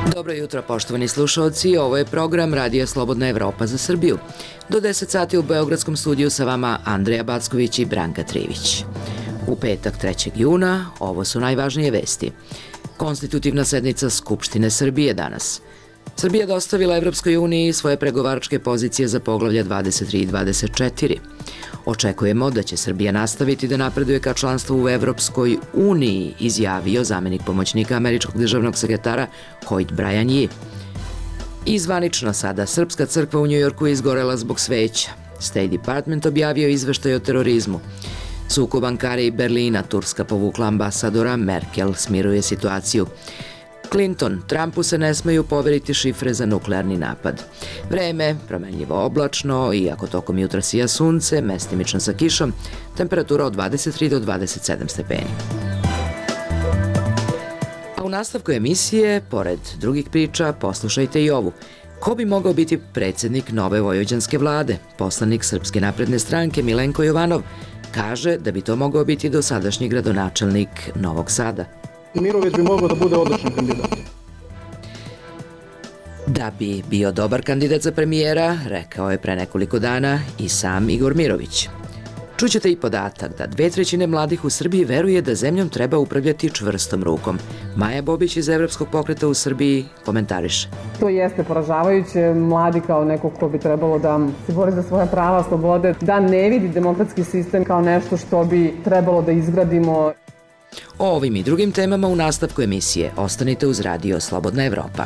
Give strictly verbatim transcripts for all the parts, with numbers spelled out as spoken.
Dobro jutro, poštovani slušalci. Ovo je program Radija Slobodna Evropa za Srbiju. Do deset sati u Beogradskom studiju sa vama Andreja Backović i Branka Trivić. U petak trećeg juna ovo su najvažnije vesti. Konstitutivna sednica Skupštine Srbije danas. Srbija dostavila Evropskoj uniji svoje pregovaračke pozicije za poglavlja dvadeset tri i dvadeset četiri. Očekujemo da će Srbija nastaviti da napreduje ka članstvu u Evropskoj uniji, izjavio zamenik pomoćnika američkog državnog sekretara Hoyt Bryan Yee. I zvanično sada Srpska crkva u Njujorku je izgorela zbog sveća. State Department objavio izveštaj o terorizmu. Sukob Ankare i Berlina, Turska povukla ambasadora, Merkel smiruje situaciju. Clinton, Trumpu se ne smeju poveriti šifre za nuklearni napad. Vreme, promenljivo oblačno, iako tokom jutra sija sunce, mestimično sa kišom, temperatura od dvadeset tri do dvadeset sedam stepeni. A u nastavku emisije, pored drugih priča, poslušajte i ovu. Ko bi mogao biti predsjednik nove vojvođanske vlade? Poslanik Srpske napredne stranke Milenko Jovanov kaže da bi to mogao biti dosadašnji gradonačelnik Novog Sada. Mirović bi mogao da bude odličan kandidat. Da bi bio dobar kandidat za premijera, rekao je pre nekoliko dana i sam Igor Mirović. Čućete i podatak da dve trećine mladih u Srbiji veruje da zemljom treba upravljati čvrstom rukom. Maja Bobić iz Evropskog pokreta u Srbiji komentariše. To jeste poražavajuće. Mladi kao neko ko bi trebalo da se bori za svoje prava, slobode, da ne vidi demokratski sistem kao nešto što bi trebalo da izgradimo. O ovim i drugim temama u nastavku emisije. Ostanite uz Radio Slobodna Evropa.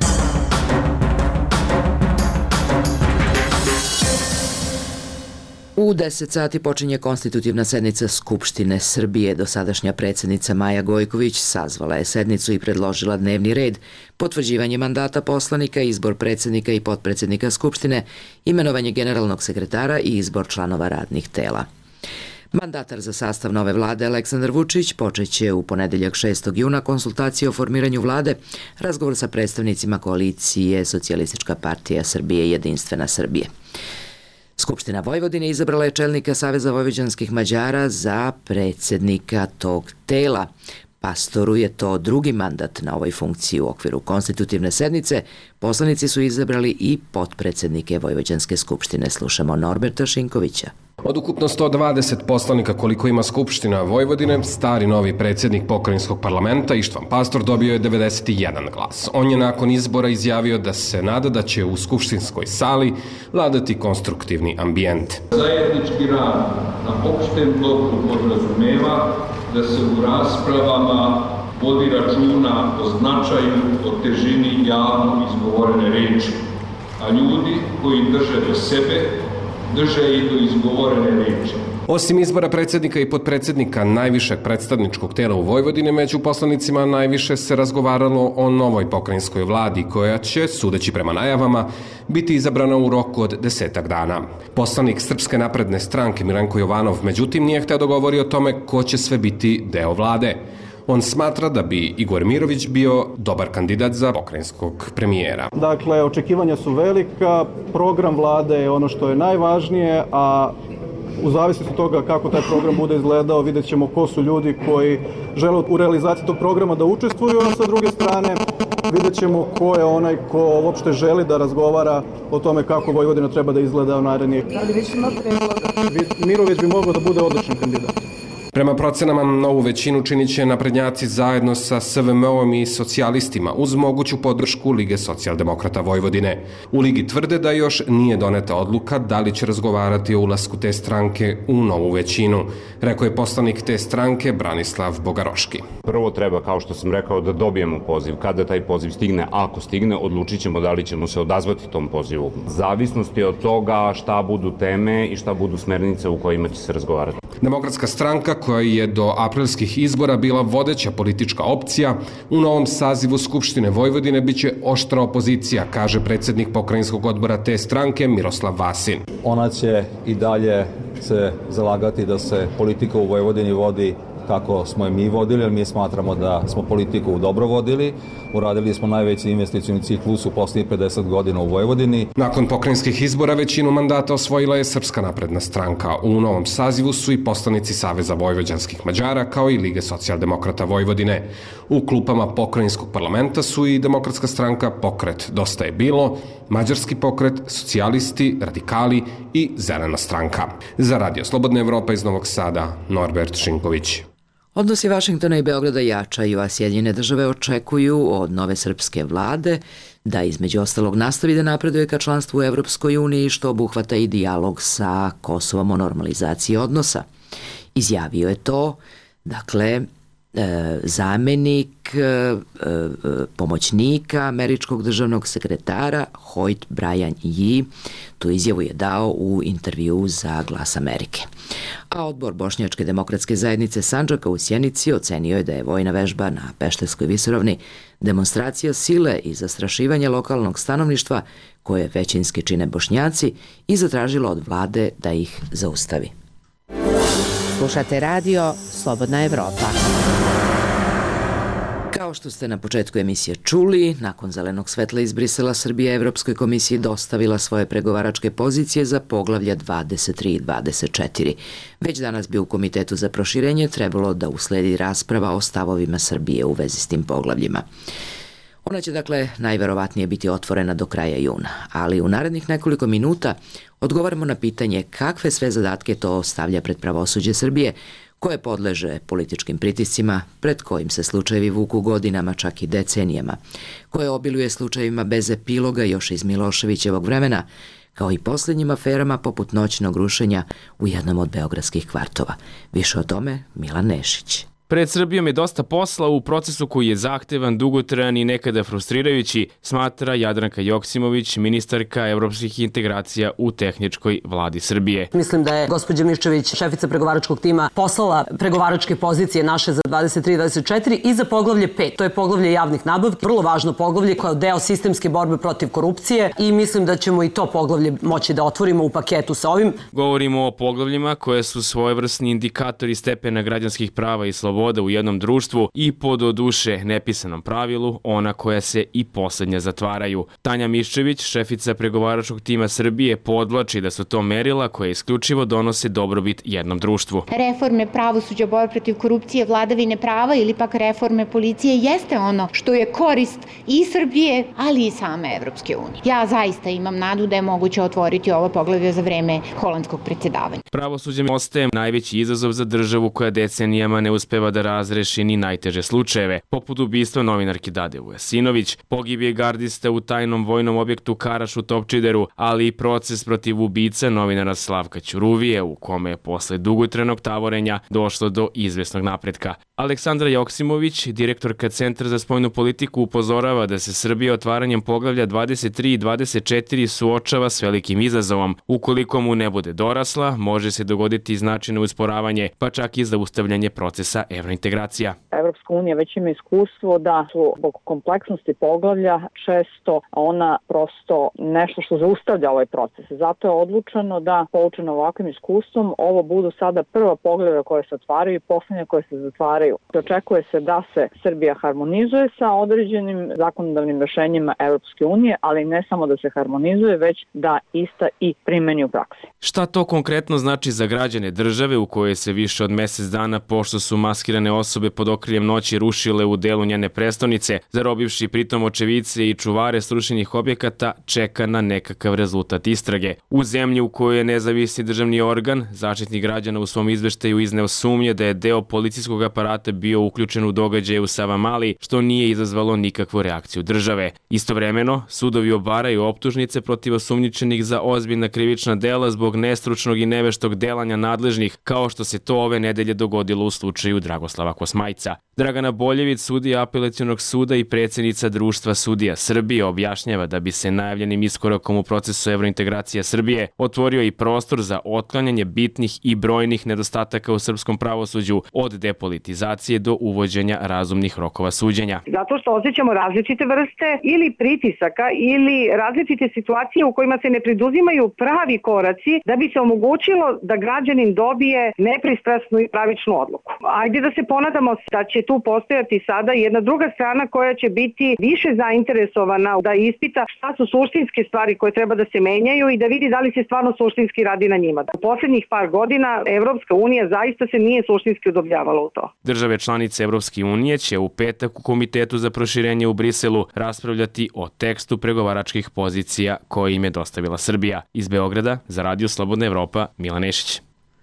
U deset sati počinje konstitutivna sednica Skupštine Srbije. Dosadašnja predsjednica Maja Gojković sazvala je sednicu i predložila dnevni red, potvrđivanje mandata poslanika, izbor predsjednika i potpredsjednika Skupštine, imenovanje generalnog sekretara i izbor članova radnih tela. Mandatar za sastav nove vlade Aleksandar Vučić počeće u ponedeljak šestog juna konsultacije o formiranju vlade, razgovor sa predstavnicima koalicije Socijalistička partija Srbije i Jedinstvena Srbije. Skupština Vojvodine izabrala je čelnika Saveza vojvođanskih Mađara za predsjednika tog tela. Pastoru je to drugi mandat na ovoj funkciji u okviru konstitutivne sednice. Poslanici su izabrali i potpredsjednike Vojvođanske skupštine. Slušamo Norberta Šinkovića. Od ukupno sto dvadeset poslanika koliko ima Skupština Vojvodine, stari novi predsjednik pokrajinskog parlamenta Ištvan Pastor dobio je devedeset jedan glas. On je nakon izbora izjavio da se nada da će u skupštinskoj sali vladati konstruktivni ambijent. Zajednički rad na opštem dobru podrazumeva da se u raspravama vodi računa o značaju, o težini javno izgovorene reči, a ljudi koji drže do sebe, drže i do izgovorene reči. Osim izbora predsjednika i potpredsjednika najvišeg predstavničkog tela u Vojvodini, među poslanicima najviše se razgovaralo o novoj pokrajinskoj vladi koja će, sudeći prema najavama, biti izabrana u roku od desetak dana. Poslanik Srpske napredne stranke Milenko Jovanov, međutim, nije hteo da govori o tome ko će sve biti deo vlade. On smatra da bi Igor Mirović bio dobar kandidat za pokrajinskog premijera. Dakle, očekivanja su velika, program vlade je ono što je najvažnije, a u zavisnosti od toga kako taj program bude izgledao, vidjet ćemo ko su ljudi koji žele u realizaciji tog programa da učestvuju, a sa druge strane vidjet ćemo ko je onaj ko uopšte želi da razgovara o tome kako Vojvodina treba da izgleda u narednih. Mirović bi mogao da bude odličan kandidat. Prema procenama, novu većinu činit će naprednjaci zajedno sa S V M om i socijalistima uz moguću podršku Lige socijaldemokrata Vojvodine. U Ligi tvrde da još nije doneta odluka da li će razgovarati o ulasku te stranke u novu većinu, rekao je poslanik te stranke Branislav Bogaroški. Prvo treba, kao što sam rekao, da dobijemo poziv. Kada taj poziv stigne, ako stigne, odlučit ćemo da li ćemo se odazvati tom pozivu. Zavisnosti od toga šta budu teme i šta budu smernice u kojima će se razgovarati. Demokratska stranka, koja je do aprilskih izbora bila vodeća politička opcija, u novom sazivu Skupštine Vojvodine biće oštra opozicija, kaže predsjednik pokrajinskog odbora te stranke Miroslav Vasin. Ona će i dalje se zalagati da se politika u Vojvodini vodi kako smo je mi vodili, jer mi smatramo da smo politiku dobro vodili. Uradili smo najveći investicioni ciklus u posljednjih pedeset godina u Vojvodini. Nakon pokrajinskih izbora većinu mandata osvojila je Srpska napredna stranka. U novom sazivu su i poslanici Saveza vojvođanskih Mađara kao i Lige socijaldemokrata Vojvodine. U klupama pokrajinskog parlamenta su i Demokratska stranka, Pokret Dosta je bilo, Mađarski pokret, socijalisti, radikali i Zelena stranka. Za Radio Slobodna Evropa iz Novog Sada, Norbert Šinković. Odnosi Vašingtona i Beograda jačaju, a Sjedinjene države očekuju od nove srpske vlade da između ostalog nastavi da napreduje ka članstvu u Evropskoj uniji, što obuhvata i dijalog sa Kosovom o normalizaciji odnosa. Izjavio je to, dakle, zamenik pomoćnika američkog državnog sekretara Hoyt Brian Yee. Tu izjavu je dao u intervju za Glas Amerike. A odbor Bošnjačke demokratske zajednice Sandžaka u Sjenici ocenio je da je vojna vežba na Pešterskoj visoravni demonstracija sile i zastrašivanje lokalnog stanovništva, koje većinski čine Bošnjaci, i zatražilo od vlade da ih zaustavi. Slušate radio Slobodna Evropa. Kao što ste na početku emisije čuli, nakon zelenog svetla iz Brisela, Srbija Evropskoj komisiji dostavila svoje pregovaračke pozicije za poglavlja dvadeset tri i dvadeset četiri. Već danas bi u Komitetu za proširenje trebalo da usledi rasprava o stavovima Srbije u vezi s tim poglavljima. Ona će, dakle, najverovatnije biti otvorena do kraja juna, ali u narednih nekoliko minuta odgovaramo na pitanje kakve sve zadatke to stavlja pred pravosuđe Srbije, koje podleže političkim pritiscima, pred kojim se slučajevi vuku godinama, čak i decenijama, koje obiluje slučajevima bez epiloga još iz Miloševićevog vremena, kao i posljednjim aferama poput noćnog rušenja u jednom od beogradskih kvartova. Više o tome Milan Nešić. Pred Srbijom je dosta posla u procesu koji je zahtevan, dugotrajan i nekada frustrirajući, smatra Jadranka Joksimović, ministarka evropskih integracija u tehničkoj vladi Srbije. Mislim da je gospođa Miščević, šefica pregovaračkog tima, poslala pregovaračke pozicije naše za dvadeset tri i dvadeset četiri i za poglavlje pet. To je poglavlje javnih nabavki, vrlo važno poglavlje koje je deo sistemske borbe protiv korupcije i mislim da ćemo i to poglavlje moći da otvorimo u paketu sa ovim. Govorimo o poglavljima koje su svojevrsni indikatori stepena građanskih prava i sloboda u jednom društvu i po do duše nepisanom pravilu, ona koja se i poslednja zatvaraju. Tanja Miščević, šefica pregovaračkog tima Srbije, podvlači da su to merila koje isključivo donose dobrobit jednom društvu. Reforme pravosuđa, borbe protiv korupcije, vladavine prava ili pak reforme policije jeste ono što je korist i Srbije, ali i same Evropske unije. Ja zaista imam nadu da je moguće otvoriti ovo poglavlje za vreme holandskog predsjedavanja. Pravosuđe ostaje najveći izazov za državu koja decenijama ne uspeva da razreši ni najteže slučajeve, poput ubistva novinarke Dade Vujasinović, pogibije gardista u tajnom vojnom objektu Karaš u Topčideru, ali i proces protiv ubica novinara Slavka Ćuruvije, u kome je posle dugotrenog tavorenja došlo do izvesnog napretka. Aleksandra Joksimović, direktorka Centra za spoljnu politiku, upozorava da se Srbija otvaranjem poglavlja dvadeset tri i dvadeset četiri suočava s velikim izazovom. Ukoliko mu ne bude dorasla, može se dogoditi značajno usporavanje, pa čak i zaustavljanje procesa evrointegracija. Evropska unija već ima iskustvo da su zbog kompleksnosti poglavlja često ona prosto nešto što zaustavlja ovaj proces. Zato je odlučeno da, poučeno ovakvim iskustvom, ovo budu sada prva poglavlja koje se otvaraju i poslednja koje se zatvaraju. Očekuje se da se Srbija harmonizuje sa određenim zakonodavnim rešenjima Evropske unije, ali ne samo da se harmonizuje, već da ista i primeni u praksi. Šta to konkretno znači za građane države u kojoj se više od mesec dana, pošto su maskirane osobe pod okriljem noći rušile u delu njene prestonice, zarobivši pritom očevice i čuvare srušenih objekata, čeka na nekakav rezultat istrage. U zemlji u kojoj je nezavisni državni organ, Zaštitnik građana u svom izveštaju izneo sumnje da je deo policijskog aparata bio uključen u događaje u Savamali, što nije izazvalo nikakvu reakciju države. Istovremeno, sudovi obaraju optužnice protiv osumnjičenih za ozbiljna krivična dela zbog nestručnog i neveštog delanja nadležnih, kao što se to ove nedelje dogodilo u slučaju Dragoslava Kosmajca. Dragana Boljević, sudija Apelacionog suda i predsjednica Društva sudija Srbije, objašnjava da bi se najavljenim iskorakom u procesu evrointegracija Srbije otvorio i prostor za otklanjanje bitnih i brojnih nedostataka u srpskom pravosuđu od depolitizacije do uvođenja razumnih rokova suđenja. Zato što osjećamo različite vrste ili pritisaka ili različite situacije u kojima se ne preduzimaju pravi koraci da bi se omogućilo da građanin dobije nepristrasnu i pravičnu odluku. Ajde da se ponadamo da će tu postojati sada jedna druga strana koja će biti više zainteresovana da ispita šta su suštinske stvari koje treba da se menjaju i da vidi da li se stvarno suštinski radi na njima. U poslednjih par godina Evropska unija zaista se nije suštinski udobljavala u to. Države članice Evropske unije će u petak u Komitetu za proširenje u Briselu raspravljati o tekstu pregovaračkih pozicija koje im je dostavila Srbija. Iz Beograda za Radio Slobodna Evropa, Milan Nešić.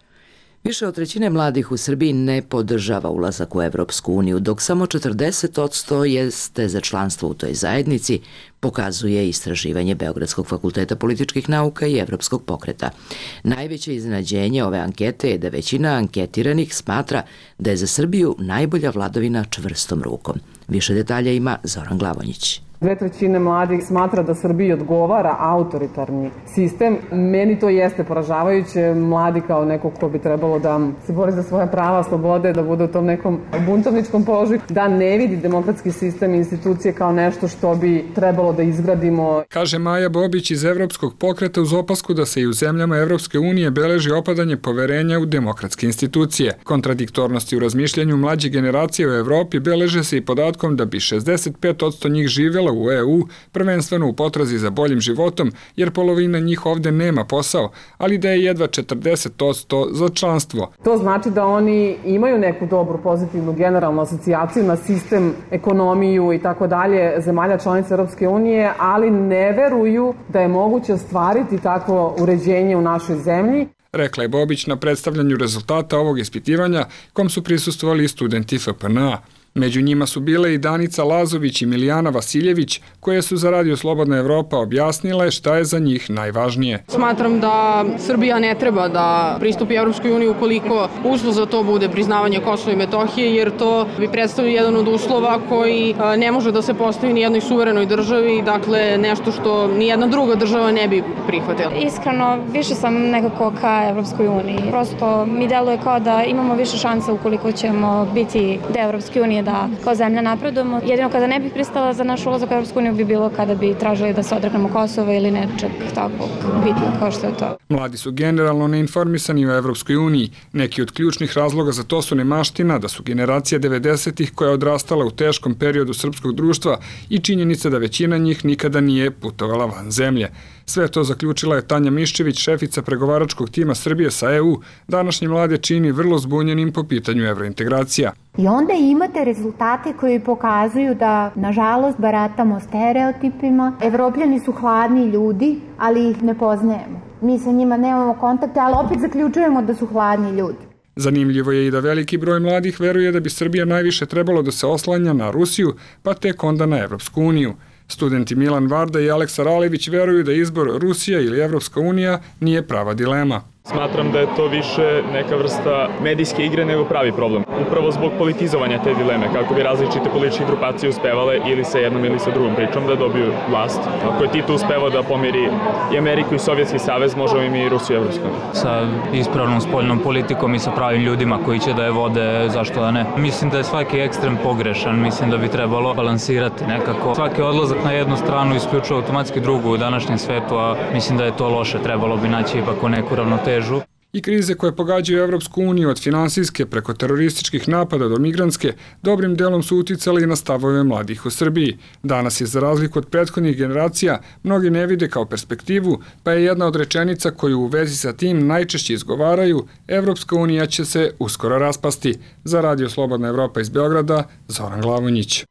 Više od trećine mladih u Srbiji ne podržava ulazak u Evropsku uniju, dok samo četrdeset posto jeste za članstvo u toj zajednici, pokazuje istraživanje Beogradskog fakulteta političkih nauka i Evropskog pokreta. Najveće iznenađenje ove ankete je da većina anketiranih smatra da je za Srbiju najbolja vladavina čvrstom rukom. Više detalja ima Zoran Glavonjić. Dve trećine mladih smatra da Srbiji odgovara autoritarni sistem. Meni to jeste poražavajuće. Mladi kao neko ko bi trebalo da se bori za svoje prava, slobode, da bude u tom nekom buntovničkom položaju, da ne vidi demokratski sistem i institucije kao nešto što bi trebalo da izgradimo. Kaže Maja Bobić iz Evropskog pokreta uz opasku da se i u zemljama Evropske unije beleži opadanje poverenja u demokratske institucije. Kontradiktornosti u razmišljanju mlađe generacije u Evropi beleže se i podatkom da bi šezdeset pet posto njih živjela u E U, prvenstveno u potrazi za boljim životom, jer polovina njih ovde nema posao, ali da je jedva četrdeset posto za članstvo. To znači da oni imaju neku dobru, pozitivnu, generalnu asocijaciju na sistem, ekonomiju i tako dalje zemalja članica Europske unije, ali ne veruju da je moguće ostvariti takvo uređenje u našoj zemlji. Rekla je Bobić na predstavljanju rezultata ovog ispitivanja, kom su prisustvovali studenti F P N A. Među njima su bile i Danica Lazović i Milijana Vasiljević, koje su za Radio Slobodna Evropa objasnile šta je za njih najvažnije. Smatram da Srbija ne treba da pristupi Evropskoj uniji ukoliko uslov za to bude priznavanje Kosova i Metohije, jer to bi predstavio jedan od uslova koji ne može da se postavi ni jednoj suverenoj državi, dakle nešto što ni jedna druga država ne bi prihvatila. Iskreno, više sam nekako ka Evropskoj uniji. Prosto mi deluje kao da imamo više šansa ukoliko ćemo biti deo Evropske unije, da kao zemlja napredujemo. Jedino kada ne bih pristala za naš ulazak u Evropsku uniju bi bilo kada bi tražili da se odreknemo Kosova ili nečeg takvog bitno kao što je to. Mladi su generalno neinformisani o Evropskoj uniji. Neki od ključnih razloga za to su nemaština da su generacija devedesetih koja je odrastala u teškom periodu srpskog društva i činjenica da većina njih nikada nije putovala van zemlje. Sve to zaključila je Tanja Miščević, šefica pregovaračkog tima Srbije sa E U. Današnji mlade čini vrlo zbunjenim po pitanju evrointegracija. I onda imate rezultate koji pokazuju da, nažalost, baratamo stereotipima. Evropljani su hladni ljudi, ali ih ne poznajemo. Mi sa njima nemamo kontakte, ali opet zaključujemo da su hladni ljudi. Zanimljivo je i da veliki broj mladih veruje da bi Srbija najviše trebalo da se oslanja na Rusiju, pa tek onda na Evropsku uniju. Studenti Milan Varda i Aleksa Ralević veruju da izbor Rusija ili Evropska unija nije prava dilema. Smatram da je to više neka vrsta medijske igre nego pravi problem. Upravo zbog politizovanja te dileme, kako bi različite političke grupacije uspevale ili sa jednom ili sa drugom pričom da dobiju vlast. Ako je Tito uspevao da pomiri i Ameriku i Sovjetski savez, možemo im i Rusiju i Evropsku. Sa ispravnom spoljnom politikom i sa pravim ljudima koji će da je vode, zašto da ne. Mislim da je svaki ekstrem pogrešan, mislim da bi trebalo balansirati nekako. Svaki odlazak na jednu stranu isključuje automatski drugu u današnjem svetu, a mislim da je to loše, trebalo bi naći ipak neku ravnotežu. I krize koje pogađaju Evropsku uniju od finansijske preko terorističkih napada do migrantske dobrim delom su uticali i na stavove mladih u Srbiji. Danas je, za razliku od prethodnih generacija, mnogi ne vide kao perspektivu, pa je jedna od rečenica koju u vezi sa tim najčešće izgovaraju: Evropska unija će se uskoro raspasti. Za Radio Slobodna Evropa iz Beograda, Zoran Glavonjić.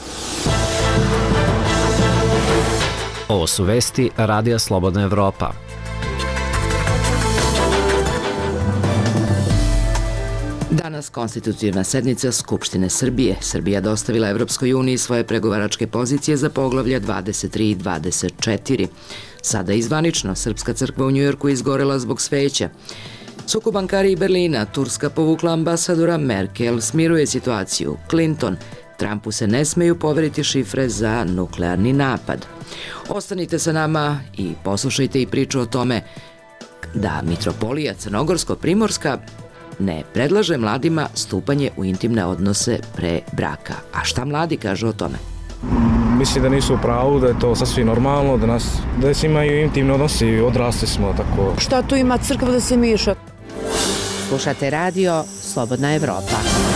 Ovo su vesti Radija Slobodna Evropa. Danas konstitutivna sednica Skupštine Srbije. Srbija dostavila Evropskoj uniji svoje pregovaračke pozicije za poglavlja dvadeset tri i dvadeset četiri. Sada izvanično Srpska crkva u Njujorku izgorela zbog sveća. Sukob Ankare i Berlina, Turska povukla ambasadora, Merkel smiruje situaciju, Clinton, Trumpu se ne smeju poveriti šifre za nuklearni napad. Ostanite sa nama i poslušajte i priču o tome da Mitropolija Crnogorsko-Primorska ne predlaže mladima stupanje u intimne odnose pre braka. A šta mladi kažu o tome? Mislim da nisu u pravu, da je to sasvim normalno, da nas da se imaju intimni odnosi, odrasli smo tako. Šta tu ima crkva da se miša? Slušate radio Slobodna Evropa.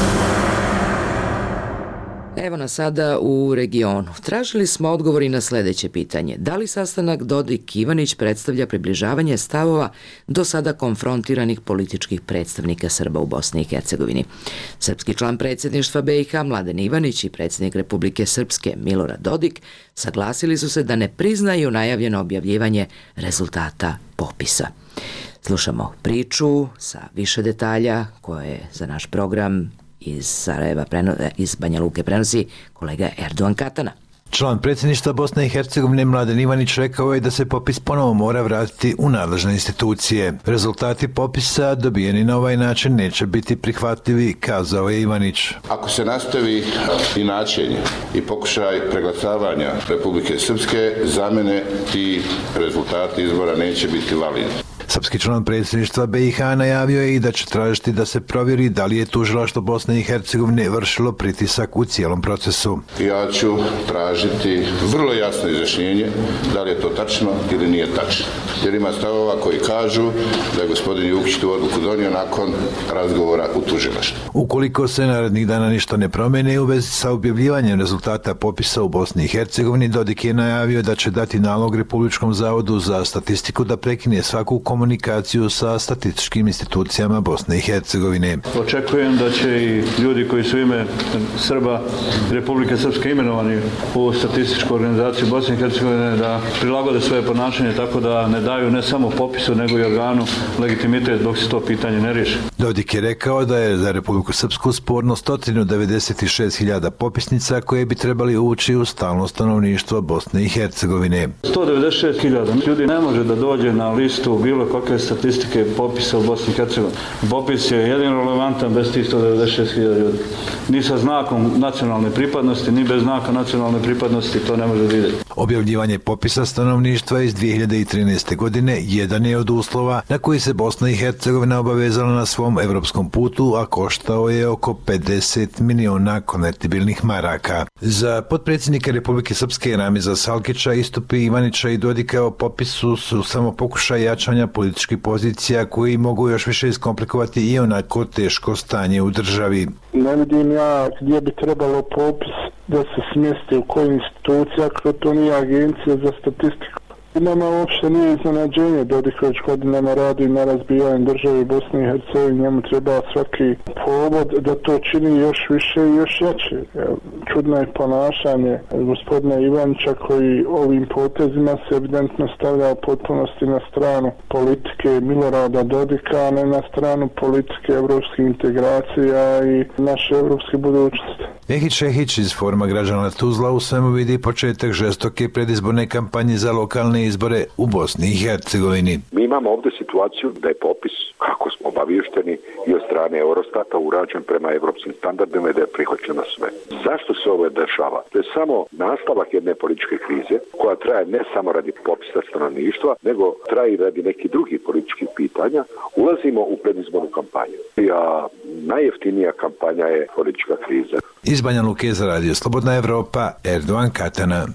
Evo nas sada u regionu. Tražili smo odgovori na sledeće pitanje. Da li sastanak Dodik-Ivanić predstavlja približavanje stavova do sada konfrontiranih političkih predstavnika Srba u Bosni i Hercegovini? Srpski član predsjedništva B i H Mladen Ivanić i predsjednik Republike Srpske Milorad Dodik saglasili su se da ne priznaju najavljeno objavljivanje rezultata popisa. Slušamo priču sa više detalja koje je za naš program iz Sarajeva, iz Banja Luke prenosi kolega Erdogan Katana. Član predsjedništva Bosne i Hercegovine Mladen Ivanić rekao je da se popis ponovo mora vratiti u nadležne institucije. Rezultati popisa dobijeni na ovaj način neće biti prihvatljivi, kazao je Ivanić. Ako se nastavi inačenje i pokušaj preglasavanja Republike Srpske, za mene ti rezultati izbora neće biti validni. Srpski član predsjedništva B i H najavio je i da će tražiti da se provjeri da li je tužilaštvo Bosne i Hercegovine vršilo pritisak u cijelom procesu. Ja ću tražiti vrlo jasno izjašnjenje da li je to tačno ili nije tačno. Jer ima stavova koji kažu da je gospodin Jukić tu odluku donio nakon razgovora u tužilaštvu. Ukoliko se narednih dana ništa ne promene u vezi sa objavljivanjem rezultata popisa u Bosni i Hercegovini, Dodik je najavio da će dati nalog Republičkom zavodu za statistiku da prekine svaku komunikaciju sa statističkim institucijama Bosne i Hercegovine. Očekujem da će i ljudi koji su ime Srba Republike Srpske imenovani u statističku organizaciju Bosne i Hercegovine da prilagode svoje ponašanje tako da ne daju ne samo popisu nego i organu legitimitet dok se to pitanje ne riješi. Dodik je rekao da je za Republiku Srpsku sporno sto devedeset šest hiljada popisnica koje bi trebali ući u stalno stanovništvo Bosne i Hercegovine. sto devedeset šest hiljada ljudi ne može da dođe na listu bilo kakve statistike popisa u Bosni i Hercegovini. Popis je jedino relevantan bez tih sto devedeset šest hiljada ljudi. Ni sa znakom nacionalne pripadnosti, ni bez znaka nacionalne pripadnosti to ne može vidjeti. Objavljivanje popisa stanovništva iz dvije hiljade trinaeste. godine jedan je od uslova na koji se Bosna i Hercegovina obavezala na svom evropskom putu, a koštao je oko pedeset miliona konvertibilnih maraka. Za potpredsjednika Republike Srpske Ramiza Salkića istupi Ivanića i Dodika o popisu su samo pokušaj jačanja političkih pozicija koji mogu još više iskomplikovati i onako teško stanje u državi. Ne vidim ja gdje bi trebalo popis da se smjesti u kojoj institucija, ako to nije agencija za statistiku. Nama uopšte nije iznenađenje, Dodik već godinama radi na razbijanju države Bosne i Hercegovine, njemu treba svaki povod da to čini još više i još jače. Čudno je ponašanje gospodina Ivanića koji ovim potezima se evidentno stavlja u potpunosti na stranu politike Milorada Dodika, a ne na stranu politike evropskih integracija i naše evropske budućnosti. Ehić Ehić iz Foruma građana Tuzla u svemu vidi početak žestoke predizborne kampanje za lokalne izbore u Bosni i Hercegovini. Mi imamo ovdje situaciju da je popis, kako smo obavješteni i od strane Eurostata, urađen prema evropskim standardima i da je prihvaćeno sve. Zašto se ovo dešava? To je samo nastavak jedne političke krize koja traje ne samo radi popisa stanovništva, nego traje i radi nekih drugih političkih pitanja. Ulazimo u predizbornu kampanju. A najjeftinija kampanja je politička kriza. Iz Banja Luke za radio Slobodna Evropa, Erdogan Katana.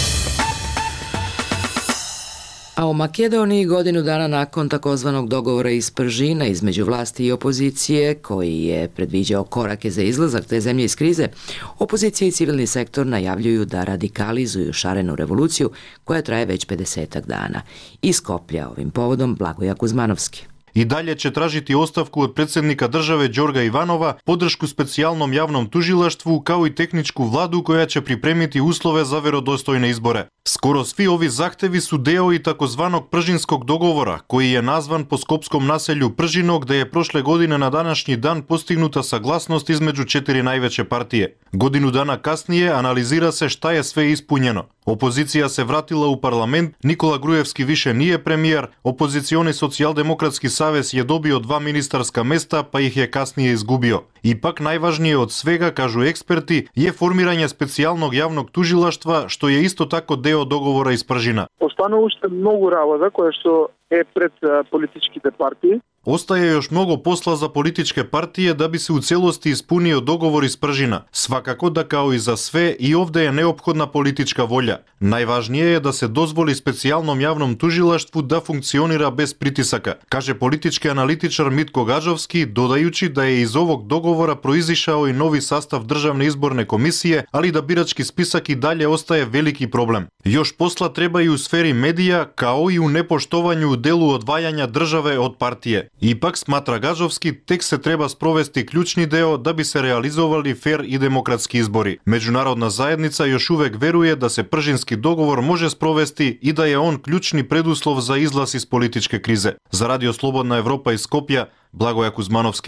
A u Makedoniji godinu dana nakon takozvanog dogovora iz Pržina između vlasti i opozicije, koji je predviđao korake za izlazak te zemlje iz krize, opozicija i civilni sektor najavljuju da radikalizuju šarenu revoluciju koja traje već pedesetak dana. Iz Skoplja ovim povodom Blagoja Kuzmanovski. I dalje će tražiti ostavku od predsjednika države Đorga Ivanova, podršku specijalnom javnom tužilaštvu kao i tehničku vladu koja će pripremiti uslove za verodostojne izbore. Skoro svi ovi zahtevi su deo i takozvanog Pržinskog dogovora, koji je nazvan po skopskom naselju Pržino, gde je prošle godine na današnji dan postignuta saglasnost između četiri najveće partije. Godinu dana kasnije analizira se šta je sve ispunjeno. Opozicija se vratila u parlament, Nikola Grujevski više nije premijer, opozicioni Socijaldemokratski savez je dobio dva ministarska mesta, pa ih je kasnije izgubio. Ipak najvažnije od svega, kažu eksperti, je formiranje specijalnog javnog tužilaštva, što je isto tako deo dogovora iz Pržina. Остана уште многу работа која што е пред политичките партии. Ostaje još mnogo posla za političke partije da bi se u celosti ispunio dogovor iz Pržina. Svakako da kao i za sve i ovde je neophodna politička volja. Najvažnije je da se dozvoli specijalnom javnom tužilaštvu da funkcionira bez pritisaka, kaže politički analitičar Mitko Gažovski, dodajući da je iz ovog dogovora proizišao i novi sastav Državne izborne komisije, ali da birački spisak i dalje ostaje veliki problem. Još posla treba i u sferi medija, kao i u nepoštovanju u delu odvajanja države od partije. Ipak, smatra Gažovski, tek se treba sprovesti ključni deo da bi se realizovali fer i demokratski izbori. Međunarodna zajednica još uvek veruje da se Pržinski dogovor može sprovesti i da je on ključni preduslov za izlaz iz političke krize. Za Radio Slobodna Evropa iz Skopja, Blagoja Kuzmanovski.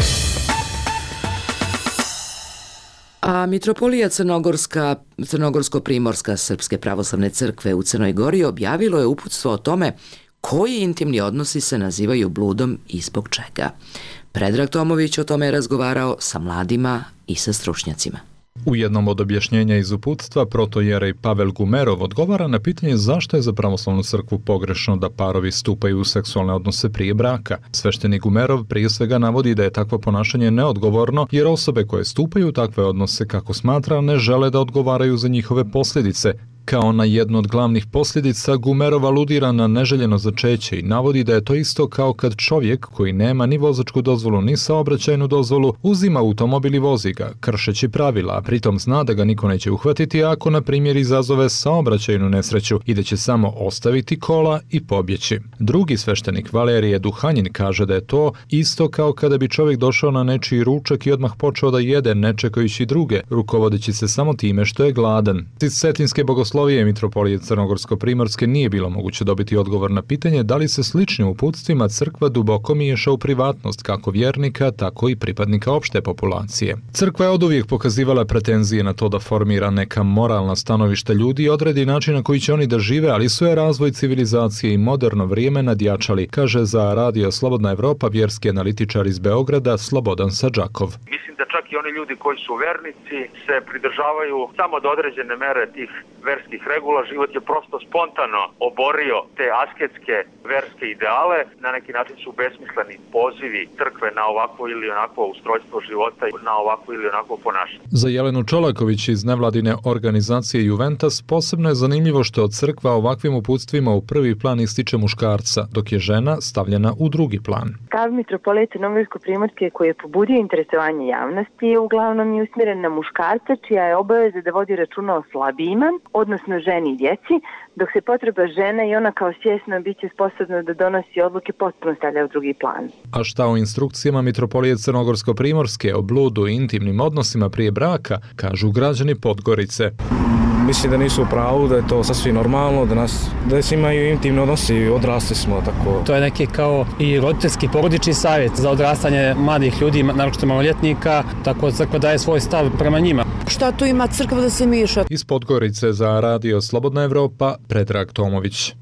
A Mitropolija Crnogorska, Crnogorsko-Primorska Srpske pravoslavne crkve u Crnoj Gori objavilo je uputstvo o tome koji intimni odnosi se nazivaju bludom i zbog čega. Predrag Tomović o tome je razgovarao sa mladima i sa stručnjacima. U jednom od objašnjenja iz uputstva protojerej Pavel Gumerov odgovara na pitanje zašto je za pravoslavnu crkvu pogrešno da parovi stupaju u seksualne odnose prije braka. Sveštenik Gumerov prije svega navodi da je takvo ponašanje neodgovorno jer osobe koje stupaju u takve odnose, kako smatra, ne žele da odgovaraju za njihove posljedice. Kao na jednu od glavnih posljedica, Gumerov aludira na neželjeno začeće i navodi da je to isto kao kad čovjek koji nema ni vozačku dozvolu ni saobraćajnu dozvolu uzima automobil i vozi ga, kršeći pravila, a pritom zna da ga niko neće uhvatiti ako, na primjer, izazove saobraćajnu nesreću i da će samo ostaviti kola i pobjeći. Drugi sveštenik Valerije Duhanjin kaže da je to isto kao kada bi čovjek došao na nečiji ručak i odmah počeo da jede ne čekajući druge, rukovodeći se samo time što je gladan. Iz Cetinske bogoslovije Mitropolije Crnogorsko-Primorske nije bilo moguće dobiti odgovor na pitanje da li se sličnim uputstvima crkva duboko miješa u privatnost kako vjernika, tako i pripadnika opšte populacije. Crkva je oduvijek pokazivala pretenzije na to da formira neka moralna stanovišta ljudi i odredi način na koji će oni da žive, ali su je razvoj civilizacije i moderno vrijeme nadjačali, kaže za Radio Slobodna Evropa vjerski analitičar iz Beograda Slobodan Sadžakov. Mislim da čak i oni ljudi koji su vernici se pridržavaju samo do određene mere tih verskih regula. Život je prosto spontano oborio te asketske verske ideale. Na neki način su besmisleni pozivi crkve na ovako ili onako ustrojstvo života i na ovako ili onako ponašanje. Za Jelenu Čolaković iz nevladine organizacije Juventus posebno je zanimljivo što od crkva ovakvim uputstvima u prvi plan ističe muškarca, dok je žena stavljena u drugi plan. Stav Mitropolije Crnogorsko-Primorske koji je pobudio interesovanje javnosti je uglavnom i usmjeren na muškarca, čija je obaveza da vodi računa o slabijima, odnosno ženi i djeci, dok se potreba žene i ona kao svjesno biće sposobna da donosi odluke potpuno stavlja u drugi plan. A šta u instrukcijama Mitropolije Crnogorsko-Primorske o bludu i intimnim odnosima prije braka kažu građani Podgorice? Mislim da nisu u pravu, da je to sasvim normalno, da nas da se imaju intimni odnosi i odrasli smo tako. To je neki kao i roditeljski porodični savjet za odrastanje mladih ljudi, naročito maloljetnika, tako da crkva daje svoj stav prema njima. Šta tu ima crkva da se miješa? Iz Podgorice za Radio Slobodna Evropa, Predrag Tomović.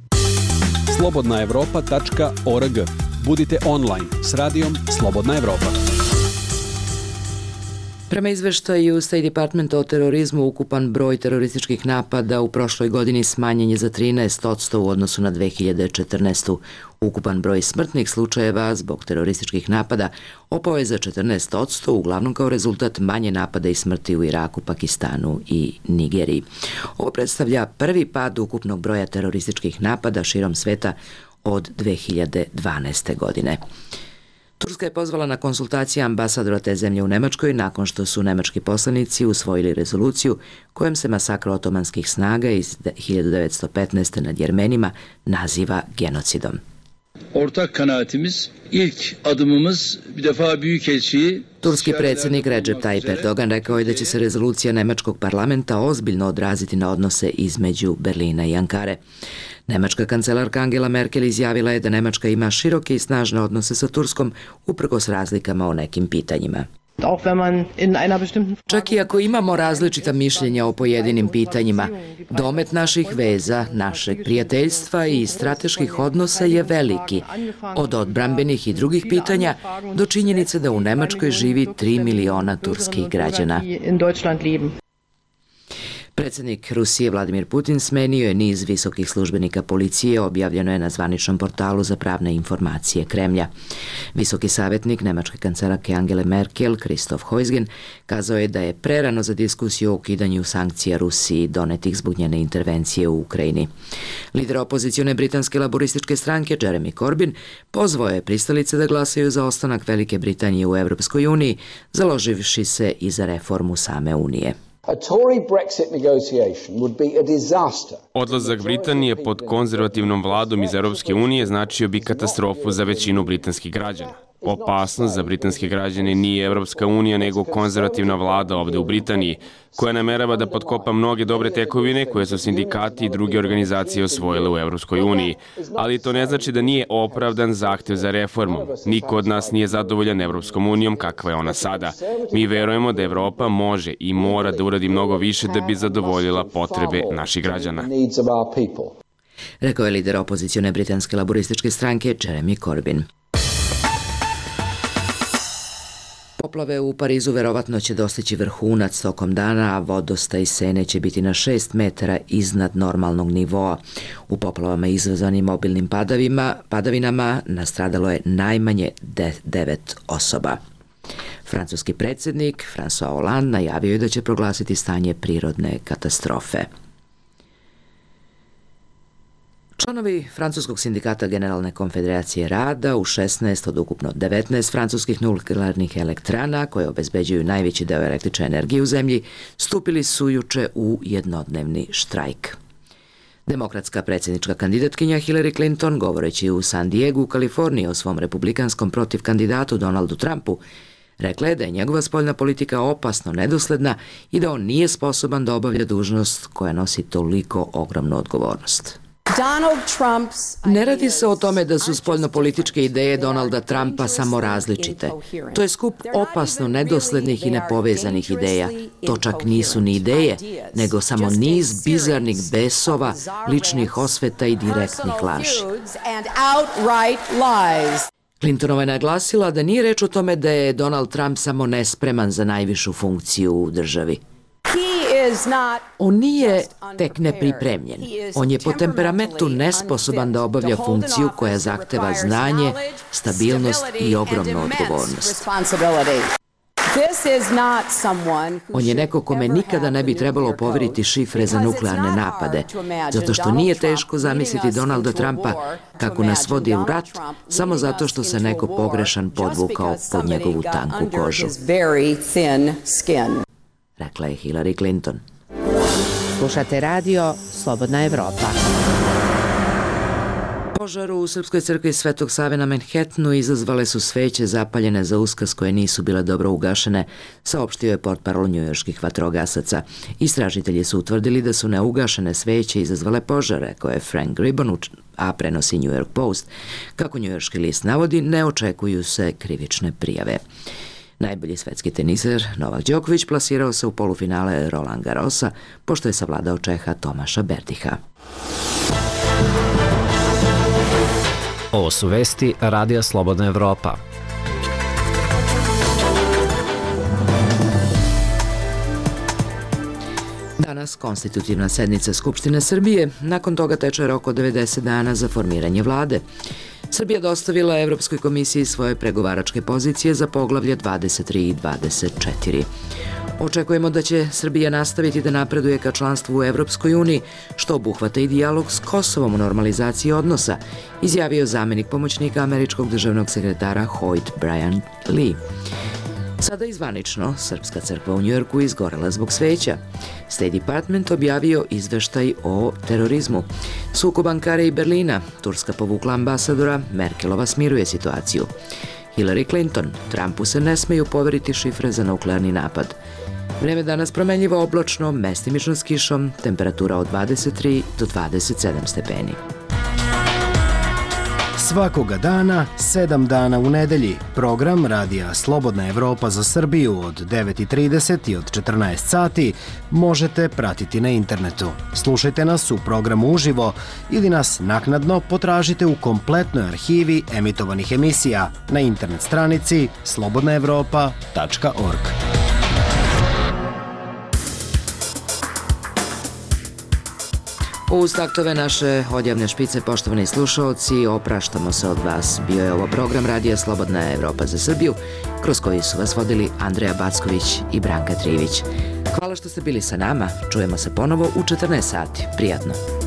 slobodna evropa tačka org. Budite online s radijom Slobodna Evropa. Prema izveštaju State Departmenta o terorizmu, ukupan broj terorističkih napada u prošloj godini smanjen je za trinaest posto u odnosu na dve hiljade četrnaestu. Ukupan broj smrtnih slučajeva zbog terorističkih napada opao je za četrnaest posto, uglavnom kao rezultat manje napada i smrti u Iraku, Pakistanu i Nigeriji. Ovo predstavlja prvi pad ukupnog broja terorističkih napada širom sveta od dve hiljade dvanaeste. godine. Turska je pozvala na konsultacije ambasadora te zemlje u Nemačkoj nakon što su nemački poslanici usvojili rezoluciju kojom se masakr otomanskih snaga iz hiljadu devetsto petnaeste. nad Jermenima naziva genocidom. Ortak kanaatimiz ilk adımımız bir defa büyükelçiyi Turski predsjednik Recep Tayyip Erdogan rekao je da će se rezolucija nemačkog parlamenta ozbiljno odraziti na odnose između Berlina i Ankare. Nemačka kancelarka Angela Merkel izjavila je da Nemačka ima široke i snažne odnose sa Turskom uprkos razlikama o nekim pitanjima. Čak i ako imamo različita mišljenja o pojedinim pitanjima, domet naših veza, našeg prijateljstva i strateških odnosa je veliki, od odbrambenih i drugih pitanja do činjenice da u Nemačkoj živi tri miliona turskih građana. Predsjednik Rusije Vladimir Putin smenio je niz visokih službenika policije, objavljeno je na zvaničnom portalu za pravne informacije Kremlja. Visoki savjetnik nemačke kancelarke Angele Merkel, Christoph Heusgen, kazao je da je prerano za diskusiju o ukidanju sankcija Rusiji donetih zbog njene intervencije u Ukrajini. Lider opozicione britanske laborističke stranke Jeremy Corbyn pozvao je pristalice da glasaju za ostanak Velike Britanije u Evropskoj uniji, založivši se i za reformu same Unije. Odlazak Britanije pod konzervativnom vladom iz Europske unije značio bi katastrofu za većinu britanskih građana. Opasnost za britanske građane nije Evropska unija, nego konzervativna vlada ovde u Britaniji, koja namerava da potkopa mnoge dobre tekovine koje su sindikati i druge organizacije osvojile u Evropskoj uniji. Ali to ne znači da nije opravdan zahtev za reformom. Niko od nas nije zadovoljan Evropskom unijom kakva je ona sada. Mi verujemo da Evropa može i mora da uradi mnogo više da bi zadovoljila potrebe naših građana. Rekao je lider opozicione britanske laborističke stranke Jeremy Corbyn. Poplave u Parizu verovatno će dostići vrhunac tokom dana, a vodostaj Sene će biti na šest metara iznad normalnog nivoa. U poplavama izazvanim mobilnim padavima, padavinama nastradalo je najmanje devet osoba. Francuski predsjednik François Hollande najavio je da će proglasiti stanje prirodne katastrofe. Članovi Francuskog sindikata Generalne konfederacije rada u šesnaest od ukupno devetnaest francuskih nuklearnih elektrana koje obezbeđuju najveći deo električne energije u zemlji stupili su juče u jednodnevni štrajk. Demokratska predsjednička kandidatkinja Hillary Clinton, govoreći u San Diegu u Kaliforniji o svom republikanskom protiv kandidatu Donaldu Trumpu, rekla je da je njegova spoljna politika opasno nedosledna i da on nije sposoban da obavlja dužnost koja nosi toliko ogromnu odgovornost. Ne radi se o tome da su spoljnopolitičke ideje Donalda Trumpa samo različite. To je skup opasno nedoslednih i nepovezanih ideja. To čak nisu ni ideje, nego samo niz bizarnih besova, ličnih osveta i direktnih laži. Clintonova je naglasila da nije reč o tome da je Donald Trump samo nespreman za najvišu funkciju u državi. On nije tek nepripremljen. On je po temperamentu nesposoban da obavlja funkciju koja zahteva znanje, stabilnost i ogromnu odgovornost. On je neko kome nikada ne bi trebalo poveriti šifre za nuklearne napade, zato što nije teško zamisliti Donalda Trumpa kako nas vodi u rat samo zato što se neko pogrešan podvukao pod njegovu tanku kožu. Rekla je Hillary Clinton. Slušate radio Slobodna Evropa. Požar u Srpskoj crkvi Svetog Save na Manhattanu izazvale su sveće zapaljene za Uskrs koje nisu bile dobro ugašene, saopštio je portparol njujorških vatrogasaca. Istražitelji su utvrdili da su neugašene sveće izazvale požar, rekao je Frank Gribbon, a prenosi New York Post. Kako njujorški list navodi, ne očekuju se krivične prijave. Najbolji svetski teniser Novak Đoković plasirao se u polufinale Roland Garrosa, pošto je savladao Čeha Tomaša Berdiha. Ovo su vesti Radija Slobodna Evropa. Danas konstitutivna sednica Skupštine Srbije, nakon toga teče rok od devedeset dana za formiranje vlade. Srbija dostavila Evropskoj komisiji svoje pregovaračke pozicije za poglavlje dvadeset tri i dvadeset četiri. Očekujemo da će Srbija nastaviti da napreduje ka članstvu u Evropskoj uniji, što obuhvata i dijalog s Kosovom u normalizaciji odnosa, izjavio zamenik pomoćnika američkog državnog sekretara Hoyt Brian Lee. Sada izvanično, Srpska crkva u Njujorku izgorela zbog sveća. State Department objavio izveštaj o terorizmu. Sukob Ankare i Berlina, Turska povukla ambasadora, Merkelova smiruje situaciju. Hillary Clinton, Trumpu se ne smeju poveriti šifre za nuklearni napad. Vreme danas promenljivo oblačno, mestimično s kišom, temperatura od dvadeset tri do dvadeset sedam stepeni. Svakoga dana, sedam dana u nedelji, program Radija Slobodna Evropa za Srbiju od devet i trideset i od četrnaest sati možete pratiti na internetu. Slušajte nas u programu uživo ili nas naknadno potražite u kompletnoj arhivi emitovanih emisija na internet stranici slobodna evropa tačka org. Uz taktove naše odjavne špice, poštovani slušalci, opraštamo se od vas. Bio je ovo program Radija Slobodna Evropa za Srbiju, kroz koji su vas vodili Andreja Backović i Branka Trivić. Hvala što ste bili sa nama. Čujemo se ponovo u četrnaest sati. Prijatno.